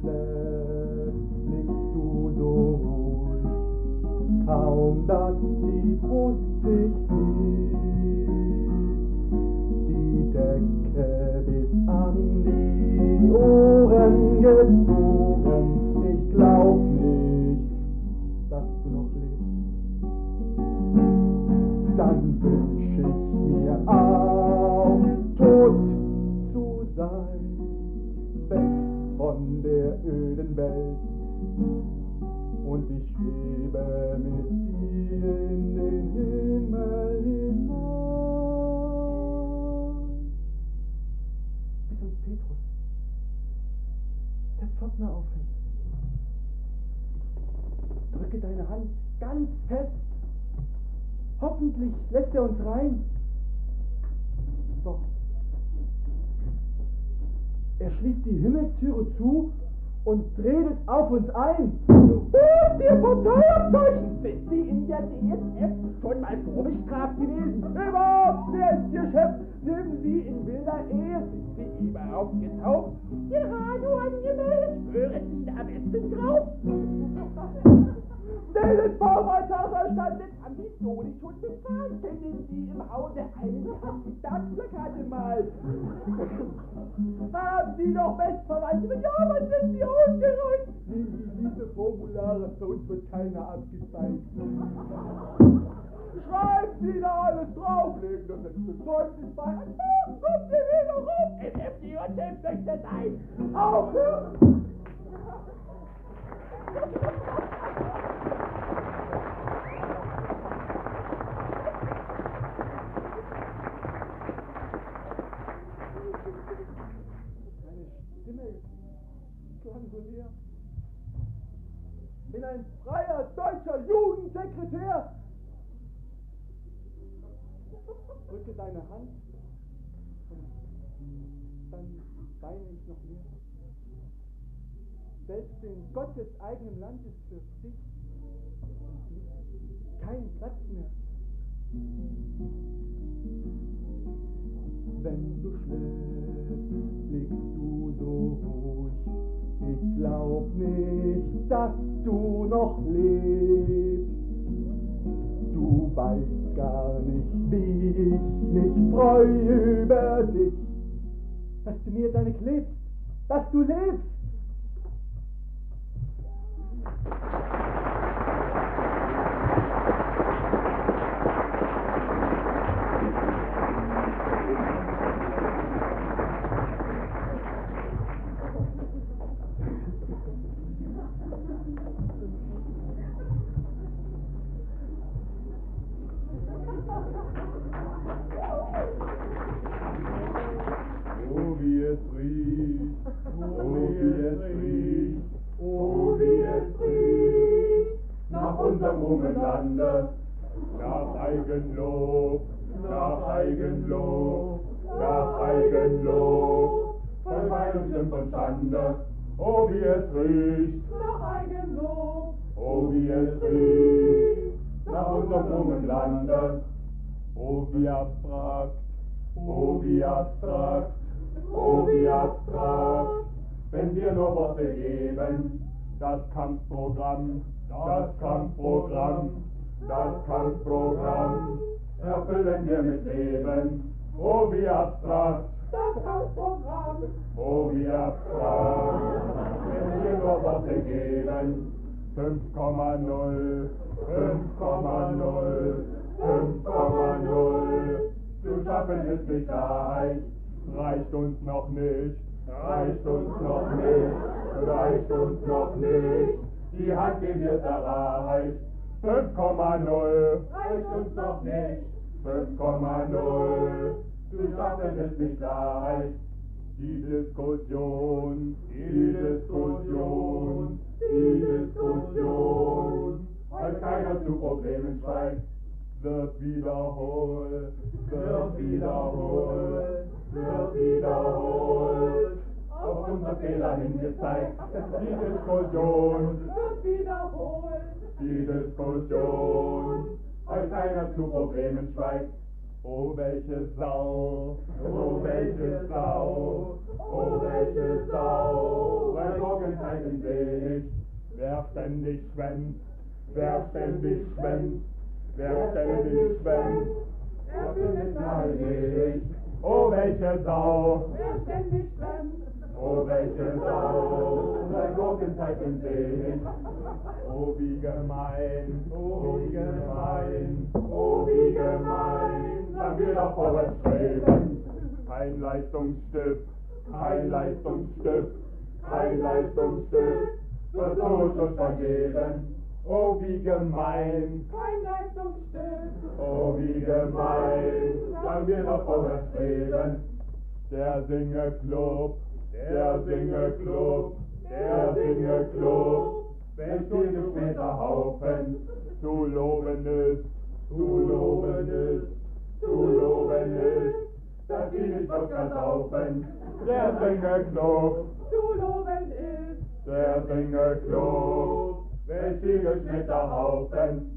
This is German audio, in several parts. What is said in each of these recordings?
schläfst, liegst du so ruhig, kaum dass die Brust sich hebt, die Decke bis an die Ohren gezogen. Ich glaub nicht, dass du noch lebst. Dann wünsch ich mir auch, tot zu sein, weg von der öden Welt, und ich schwebe mit dir in den Himmel hinein. Bis uns Petrus, der Pförtner, aufhält. Drücke deine Hand ganz fest. Hoffentlich lässt er uns rein. Doch er schließt die Himmelstüre zu und redet auf uns ein. Ihr Parteiabzeichen! Sind Sie in der DSF schon mal vorbestraft gewesen? Überhaupt, wer ist Ihr Chef? Leben Sie in wilder Ehe? Sind Sie überhaupt getauft? Ihr Radio angemeldet? Hören Sie da am besten drauf? Den Baumarktsacherstand haben Sie so nicht schon bezahlt. Kennen Sie im Hause einen Kandidatenplakate mal? Haben Sie noch Bestverwandte? Ja, wann sind Sie ausgeräumt? Nehmen Sie diese Formulare, für uns wird keiner abgezeigt. Schreiben Sie da alles drauf, legen das letzte Zeugnis bei. Und morgen kommt Sie wieder rum. MFD und dem möchte sein. Aufhören! Klang so leer. Bin ein freier deutscher Jugendsekretär. Drücke deine Hand und dann weine ich noch mehr. Selbst in Gottes eigenem Land ist für dich und mich kein Platz mehr. Wenn du schläfst, liegst du so ruhig. Ich glaub nicht, dass du noch lebst. Du weißt gar nicht, wie ich mich freue über dich, dass du mir deine klebst, dass du lebst. Nach Eigenlob, nach Eigenlob, nach Eigenlob, voll Wein und Schimpf und Schande, oh wie es riecht, Nach Eigenlob, oh wie es riecht, nach unserem jungen Lande, oh wie abstrakt, oh wie abstrakt, oh wie abstrakt, wenn wir nur Worte geben, das Kampfprogramm, das Kampfprogramm, das Kampfprogramm erfüllen wir mit Leben. Oh, wie abstrakt, das Kampfprogramm, oh, wie abstrakt, wenn wir nur Worte geben. 5,0, 5,0, 5,0, zu schaffen ist nicht leicht, reicht uns noch nicht, reicht uns noch nicht, reicht uns noch nicht, die Hand, die wird erreicht. 5,0, reicht uns noch nicht. 5,0, zu schaffen ist nicht leicht. Die Diskussion, die Diskussion, die Diskussion, weil keiner zu Problemen schweigt, wird wiederholt, wird wiederholt, wird wiederholt, auf unsere Fehler hingezeigt. Die Diskussion Wird wiederholt. die Diskussion, weil keiner zu Problemen schweigt. Oh, welche Sau, oh, welche Sau, oh, welche Sau, bei Morgenzeiten seh ich, wer ständig schwänzt, wer ständig schwänzt, wer ständig schwänzt, wer findet mal nicht. Oh, welche Sau, wer ständig schwänzt. oh, welche Sau, bei Morgenzeiten seh ich. Oh, wie gemein, oh, wie gemein, oh, wie gemein, dann wir doch vorwärts streben. Kein Leistungsstück, kein Leistungsstück, kein Leistungsstück, wird uns vergeben. Oh, wie gemein, Kein Leistungsstück. oh, wie gemein, dann wir doch vorwärts streben. Der Singeclub, der Singeclub, der Singeclub, welch viel später Haufen zu loben ist, zu loben ist, zu loben ist, dass sie nicht noch versaufen. Der Singeclub, Zu loben ist. der Singeclub, welch viel später Haufen.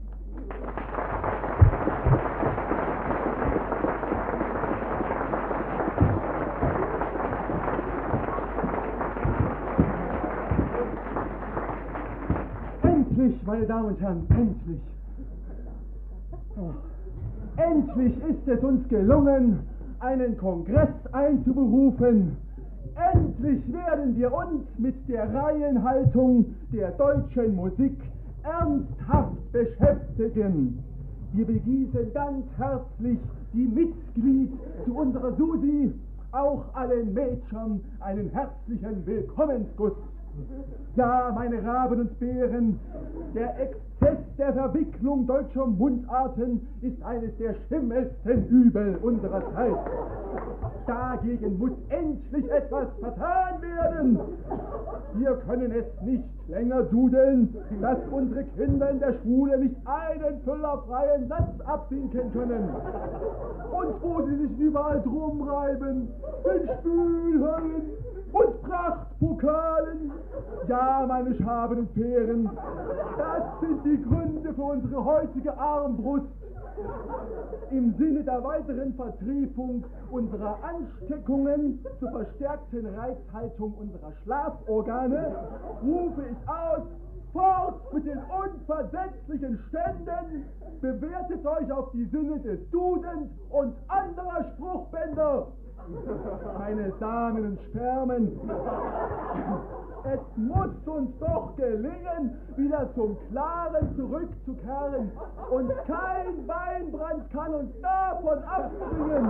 Endlich, meine Damen und Herren, endlich. Oh. Endlich ist es uns gelungen, einen Kongress einzuberufen. Endlich werden wir uns mit der Reihenhaltung der deutschen Musik ernsthaft beschäftigen. Wir begießen ganz herzlich die Mitglied zu unserer Susi, auch allen Mädchen einen herzlichen Willkommensguss. Ja, meine Raben und Bären, der Exzess der Verwicklung deutscher Mundarten ist eines der schimmelsten Übel unserer Zeit. Dagegen muss endlich etwas vertan werden. Wir können es nicht länger dudeln, dass unsere Kinder in der Schule nicht einen füllerfreien Satz abwinken können. Und wo sie sich überall drum reiben, in Spülhöllen und Prachtpokalen. Ja, meine Schaben und Fähren, das sind die Gründe für unsere heutige Armbrust. Im Sinne der weiteren Vertriebung unserer Ansteckungen zur verstärkten Reizhaltung unserer Schlaforgane rufe ich aus: fort mit den unversetzlichen Ständen, bewertet euch auf die Sinne des Dudens und anderer Spruchbänder. Meine Damen und Spermen, es muss uns doch gelingen, wieder zum Klaren zurückzukehren, und kein Weinbrand kann uns davon abbringen.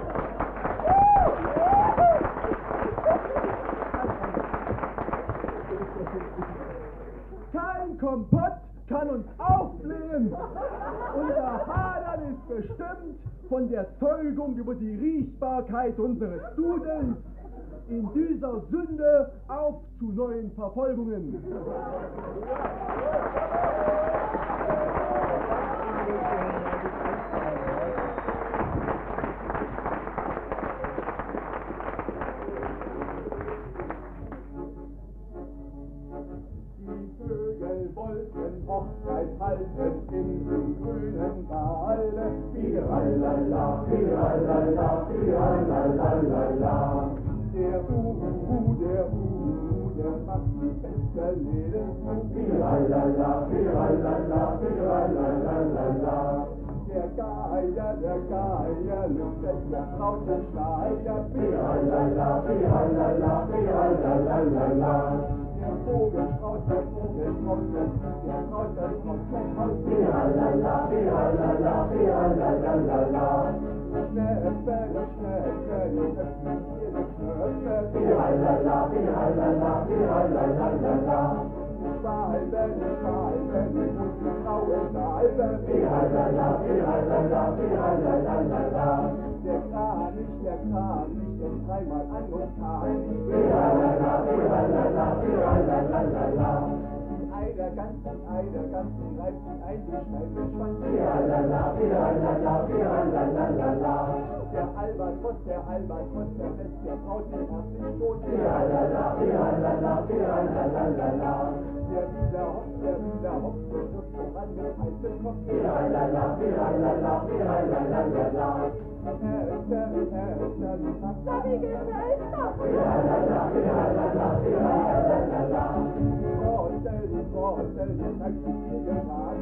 Kein Kompott kann uns aufblähen. Unser Hadern ist bestimmt von der Zeugung über die Riechbarkeit unseres Dudens. In dieser Sünde auf zu neuen Verfolgungen. Vögel wollten Hochzeit halten in dem grünen Wale. Firalala, firalala, firalalalala. Der der macht die beste Läden zu. Firalala, firalala, firalalalala. Der Geier lüftet der Traute Schleier. Firalala, firalala, firalalalala. Der Vogelstrauß, der Strauß, Firalala, firalala, firalalalala. Schnäppe, die öffnen ihre Schnöpfe. Firalala, firalala, firalalalala. Schwalben, und die graue Salbe. Firalala, firalala, firalalalala. Der Kranich, ist dreimal an und kann nicht. Firalala, firalala, firalalalala. der ganzen reibt sich ein, die steife Schwanz. Der Albatros, der lässt der Braut den herzlich tot. Der Wieler hoppt, der schluckt voran mit heißem Kopf. Wie gefällt das? Vorstell, zeigt sich viel getan.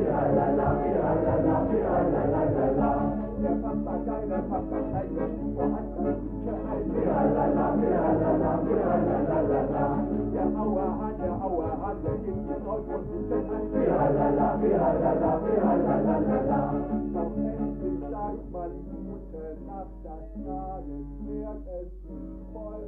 Der Papagei bestimmt woanders gute ein. Der Auerhahn, der gibt die Braut und nimmt an. Doch endlich sagt man gute Nacht, das Tageswerk es ist voll.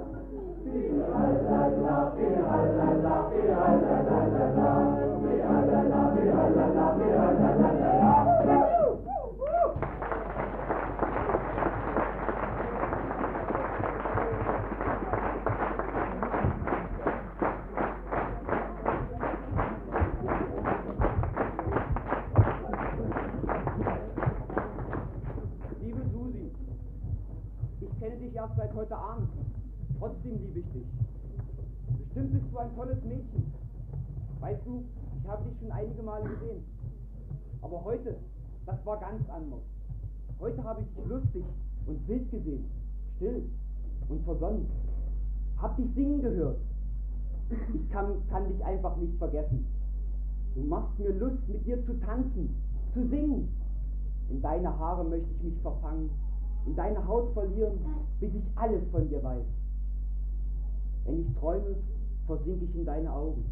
Liebe Susi, ich kenne dich erst seit heute Abend. Trotzdem liebe ich dich. Bestimmt bist du ein tolles Mädchen. Weißt du, ich habe dich schon einige Male gesehen. Aber heute, das war ganz anders. Heute habe ich dich lustig und wild gesehen. Still und versonnen. Hab dich singen gehört. Ich kann dich einfach nicht vergessen. Du machst mir Lust, mit dir zu tanzen, zu singen. In deine Haare möchte ich mich verfangen, in deine Haut verlieren, bis ich alles von dir weiß. Wenn ich träume, versinke ich in deine Augen.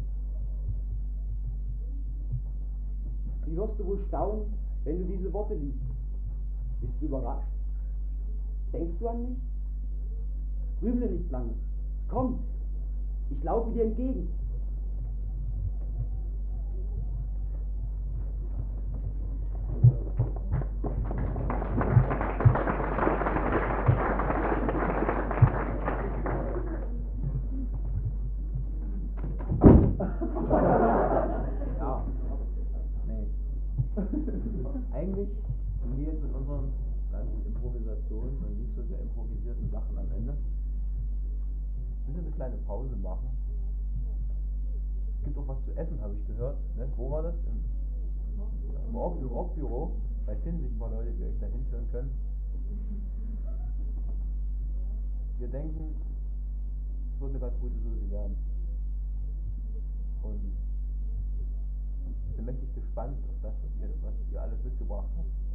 Wie wirst du wohl staunen, wenn du diese Worte liest? Bist du überrascht? Denkst du an mich? Grüble nicht lange. Komm, ich laufe dir entgegen. Ja, nee. Eigentlich sind wir jetzt mit unseren ganzen Improvisationen und nicht so sehr improvisierten Sachen am Ende. Wir müssen eine kleine Pause machen. Es gibt auch was zu essen, habe ich gehört. Ne? Wo war das? Im Org-Büro. Vielleicht finden sich ein paar Leute, die euch da hinführen können. Wir denken, es wird eine ganz gute Susi werden. Und ich bin mächtig gespannt auf das, was ihr alles mitgebracht habt.